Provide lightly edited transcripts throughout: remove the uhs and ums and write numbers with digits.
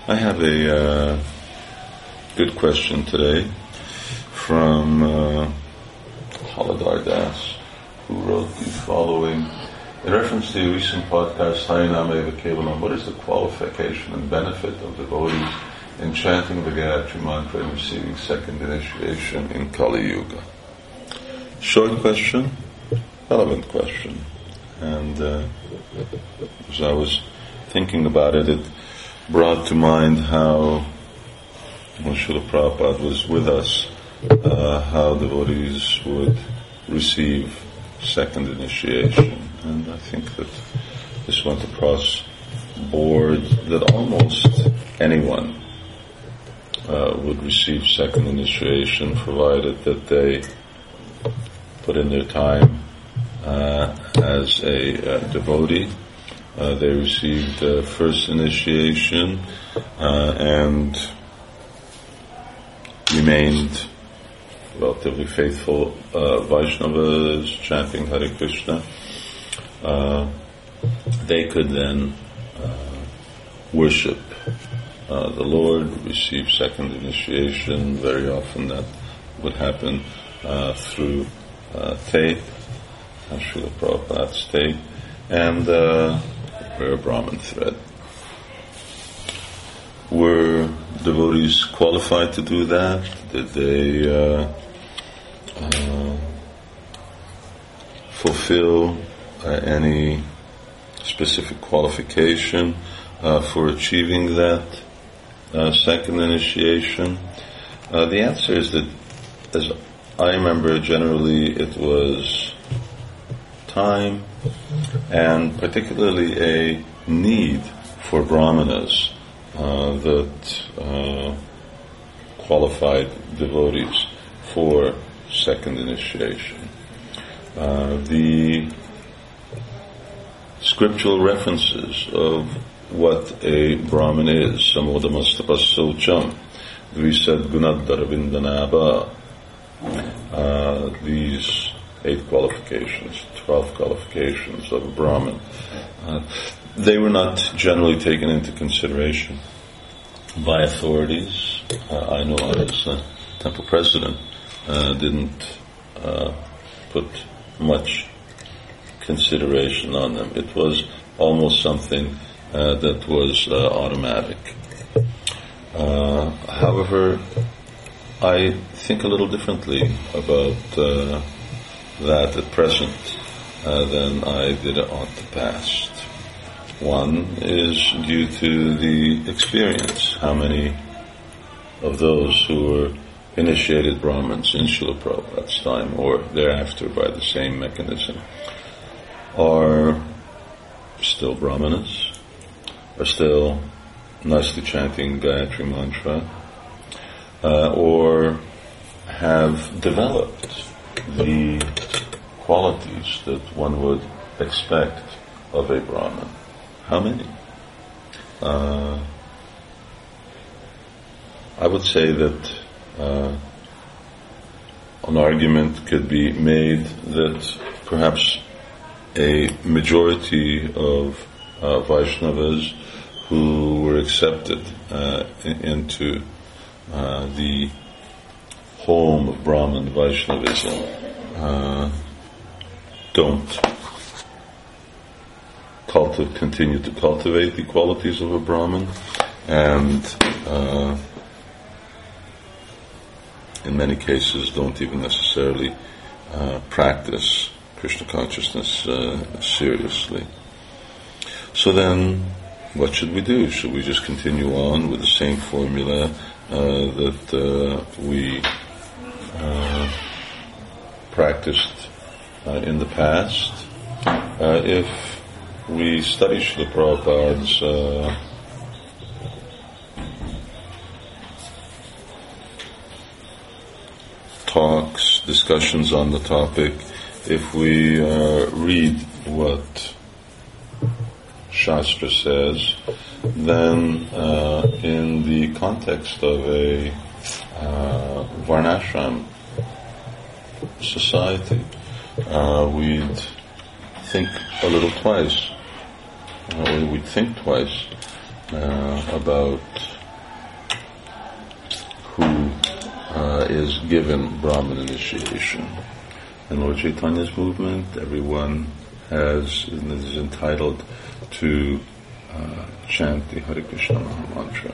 I have a good question today from Haladar Das, who wrote the following. In reference to the recent podcast, Hariname Kevalam, what is the qualification and benefit of devotees in chanting the Gayatri Mantra and receiving second initiation in Kali Yuga? Short question, relevant question. And as I was thinking about it, it brought to mind how, when Srila Prabhupada was with us, how devotees would receive second initiation. And I think that this went across board that almost anyone would receive second initiation, provided that they put in their time as a devotee. They received first initiation and remained relatively faithful Vaishnavas, chanting Hare Krishna. They could then worship the Lord, receive second initiation. Very often that would happen through faith, Srila Prabhupada's faith, and wear a Brahmin thread. Were devotees qualified to do that? Did they fulfill any specific qualification for achieving that second initiation? The answer is that, as I remember, generally it was time, and particularly a need for brahmanas that qualified devotees for second initiation. The scriptural references of what a Brahmin is, Samodamastapassocham, Dvisad Gunadaravindanaba, these 8 qualifications, 12 qualifications of a Brahmin, they were not generally taken into consideration by authorities. I know I, as a temple president, didn't put much consideration on them. It was almost something that was automatic. However, I think a little differently about that at present than I did on the past. One is due to the experience. How many of those who were initiated Brahmins in Srila Prabhupada's time or thereafter by the same mechanism are still Brahmanas, are still nicely chanting Gayatri Mantra, or have developed the qualities that one would expect of a Brahmin. How many? I would say that an argument could be made that perhaps a majority of Vaishnavas who were accepted into the home of Brahmin Vaishnavism don't continue to cultivate the qualities of a Brahmin, and in many cases don't even necessarily practice Krishna consciousness seriously. So then, what should we do? Should we just continue on with the same formula that we practiced in the past? If we study Srila Prabhupada's talks, discussions on the topic, if we read what Shastra says, then in the context of a Varnashram society, we'd think a little twice. We'd think twice about is given Brahman initiation. In Lord Chaitanya's movement, everyone is entitled to chant the Hare Krishna Maha Mantra.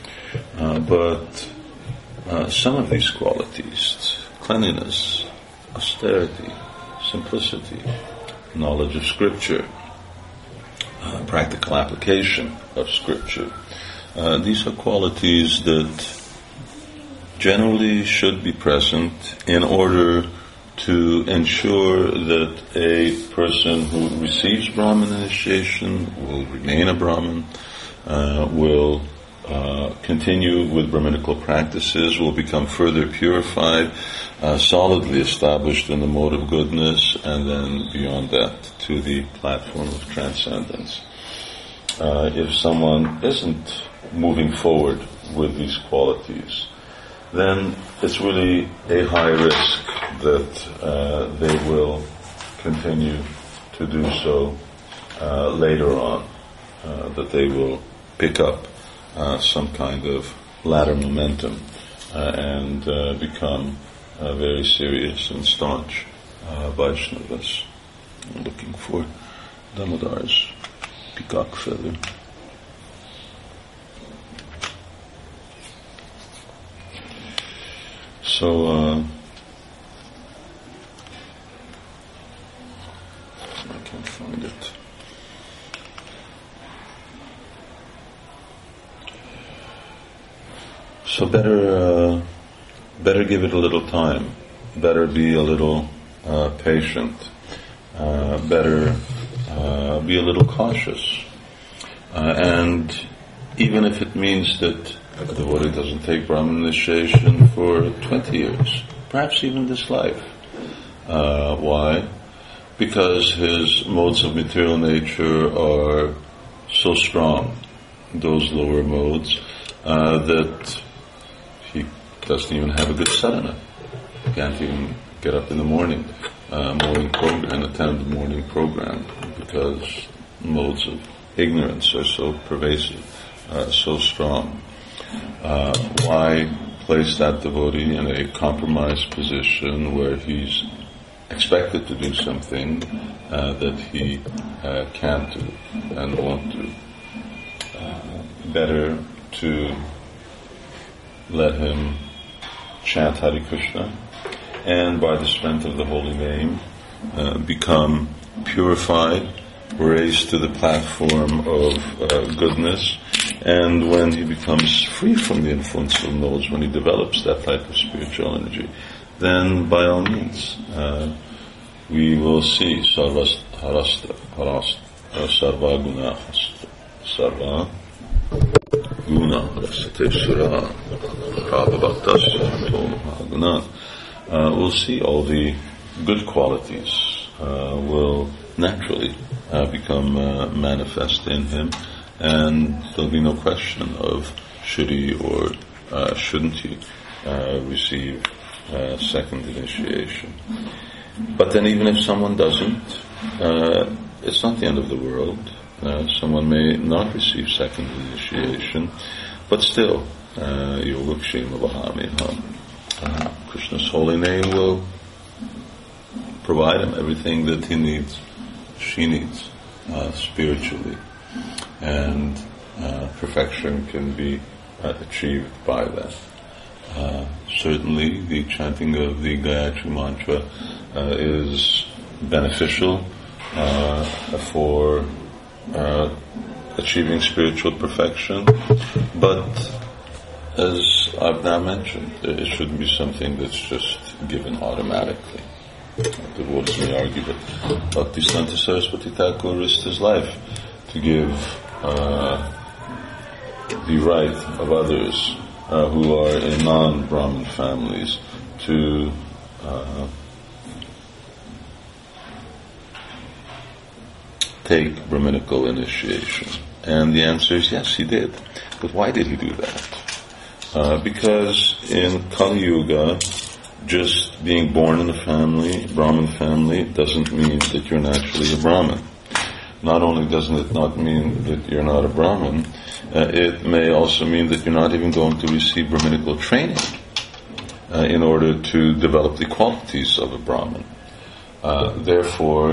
But some of these qualities, cleanliness, austerity, simplicity, knowledge of Scripture, practical application of Scripture, these are qualities that generally should be present in order to ensure that a person who receives Brahman initiation will remain a Brahman, will continue with Brahminical practices, will become further purified, solidly established in the mode of goodness, and then beyond that to the platform of transcendence. If someone isn't moving forward with these qualities, then it's really a high risk that they will continue to do so later on, that they will pick up some kind of ladder momentum and become very serious and staunch Vaishnavas. I'm looking for Damodar's peacock feather. So, I can't find it. So better give it a little time. Better be a little patient. Better be a little cautious. And even if it means that a devotee doesn't take Brahman initiation for 20 years, perhaps even this life. Why? Because his modes of material nature are so strong, those lower modes, that he doesn't even have a good sadhana. He can't even get up in the morning program, and attend the morning program, because modes of ignorance are so pervasive, so strong. Why place that devotee in a compromised position where he's expected to do something that he can't do and won't do? Better to let him chant Hare Krishna and by the strength of the holy name become purified, raised to the platform of goodness. And when he becomes free from the influential modes, when he develops that type of spiritual energy, then by all means, we will see sarva guna sarva guna rasate sura prabhavaktasya guna. We'll see all the good qualities will naturally become manifest in him. And there'll be no question of should he or shouldn't he receive second initiation. But then even if someone doesn't, it's not the end of the world. Someone may not receive second initiation, but still, Yogakshema Vahamiham. Krishna's holy name will provide him everything that he needs, she needs, spiritually. And perfection can be achieved by that. Certainly, the chanting of the Gayatri Mantra is beneficial for achieving spiritual perfection, but as I've now mentioned, it shouldn't be something that's just given automatically. The devotees may argue that Bhaktisiddhanta Saraswati Thakur risked his life to give the right of others who are in non-Brahmin families to take Brahminical initiation. And the answer is yes, he did. But why did he do that? Because in Kali Yuga, just being born in a family, Brahmin family, doesn't mean that you're naturally a Brahmin. Not only doesn't it not mean that you're not a Brahmin, it may also mean that you're not even going to receive Brahminical training. in order to develop the qualities of a Brahmin. Therefore,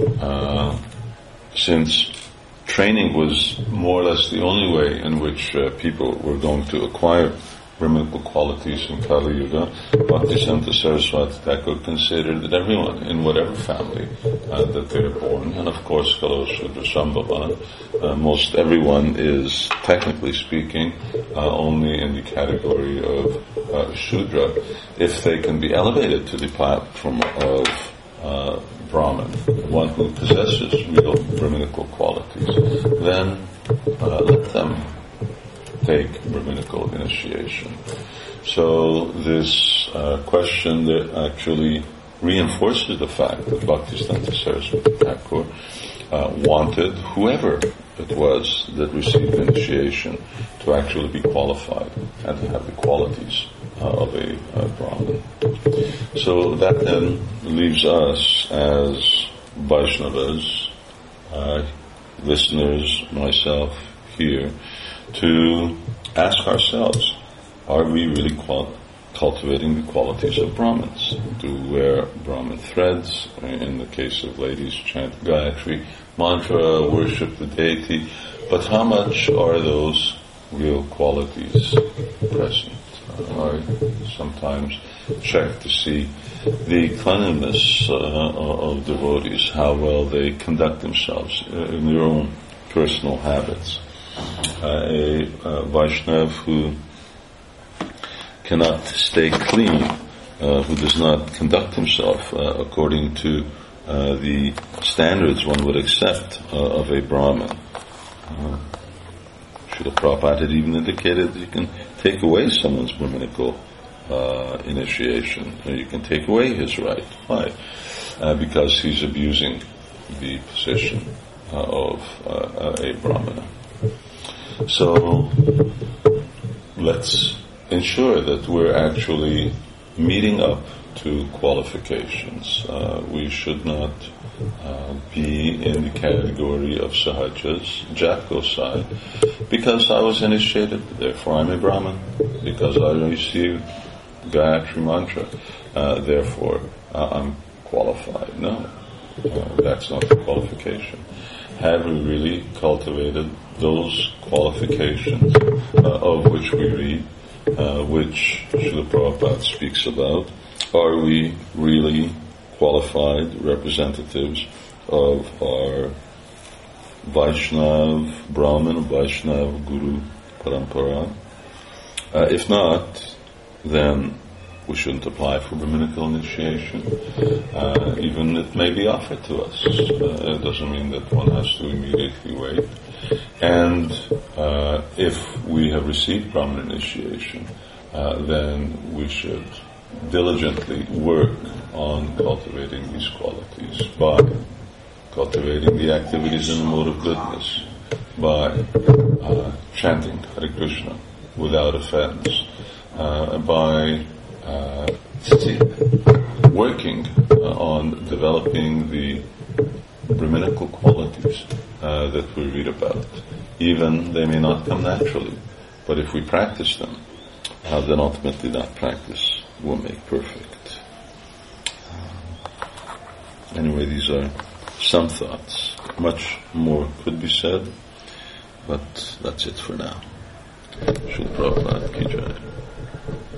since training was more or less the only way in which people were going to acquire Brahminical qualities in Kali Yuga, Bhaktisiddhanta Saraswati Thakur considered that everyone, in whatever family that they're born, and of course Kalo Shudra Sambhava, most everyone is, technically speaking, only in the category of Shudra, if they can be elevated to the platform of Brahman, one who possesses real Brahminical qualities, then let them take Brahminical initiation. So this question that actually reinforces the fact that Bhaktisiddhanta Saraswati Thakur wanted whoever it was that received initiation to actually be qualified and to have the qualities of a Brahmin. So that then leaves us as Vaishnavas, listeners, myself here, to ask ourselves, are we really cultivating the qualities of Brahmins? To wear Brahmin threads, in the case of ladies, chant Gayatri mantra, worship the deity, but how much are those real qualities present? I sometimes check to see the cleanliness of devotees, how well they conduct themselves in their own personal habits. A Vaishnav who cannot stay clean, who does not conduct himself according to the standards one would accept of a Brahmin. Srila Prabhupada had even indicated that you can take away someone's Brahminical initiation. You can take away his right. Why? Because he's abusing the position of a Brahmana. So let's ensure that we're actually meeting up to qualifications. We should not be in the category of Sahajas, Jat Gosai, because I was initiated, therefore I'm a Brahmin, because I received Gayatri mantra, therefore I'm qualified. No, that's not the qualification. Have we really cultivated those qualifications of which we read, which Srila Prabhupada speaks about? Are we really qualified representatives of our Vaishnav Brahmin, Vaishnav Guru Parampara? If not, then we shouldn't apply for Brahminical initiation. Even it may be offered to us. It doesn't mean that one has to immediately wait. And if we have received Brahmin initiation, then we should diligently work on cultivating these qualities by cultivating the activities in the mode of goodness, by chanting Hare Krishna without offense, by working on developing the Brahminical qualities that we read about. Even they may not come naturally, but if we practice them, then ultimately that practice will make perfect. Anyway, these are some thoughts. Much more could be said, but that's it for now. Srila Prabhupada.